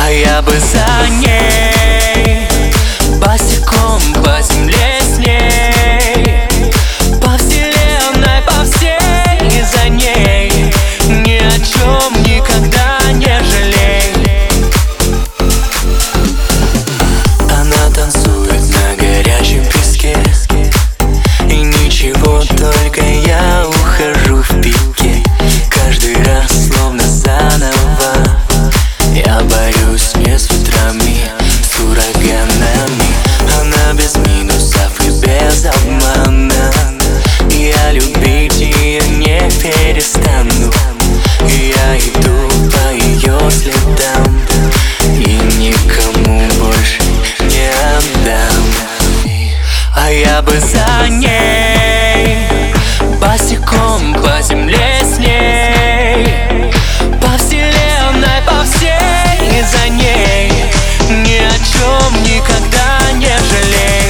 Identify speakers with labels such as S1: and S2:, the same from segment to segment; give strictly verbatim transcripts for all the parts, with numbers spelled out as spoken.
S1: а я бы за ней босиком по земле с ней, по вселенной, по всей, за ней ни о чем никогда не жалей. Она танцует на горячем песке, и ничего, только я ухожу в пике. Каждый раз словно заново я борюсь не с ветрами, с ураганами. Она без минусов и без обмана, я любить ее не перестану. Я иду по ее следам и никому больше не отдам. А я бы за ней босиком по земле с ней, по вселенной, по всей, за ней ни о чем никогда не жалей.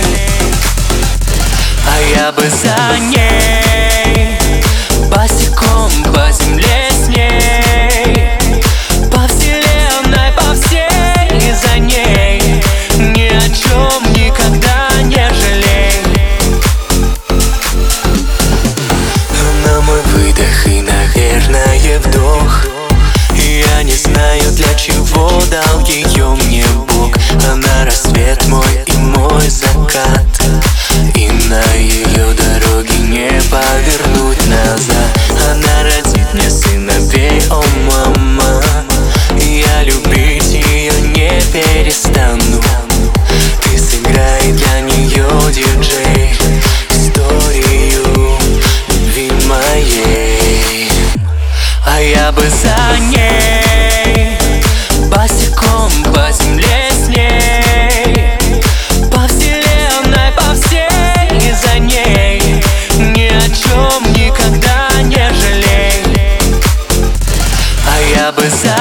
S1: А я бы за ней босиком по земле с ней, по вселенной, по всей, за ней ни о чем никогда не жалей. Она мой выдох и, наверное, вдох. Я не знаю, для чего дал ее мне Бог. Она рассвет мой и мой закат, и на ее дороге не повернуть назад. Она родит мне сыновей, о мама, я любить ее не перестану. Ты сыграй для нее, диджей, историю любви моей. А я бы за ней босиком по земле с ней, по вселенной, по всей, за ней ни о чем никогда не жалей. А я бы за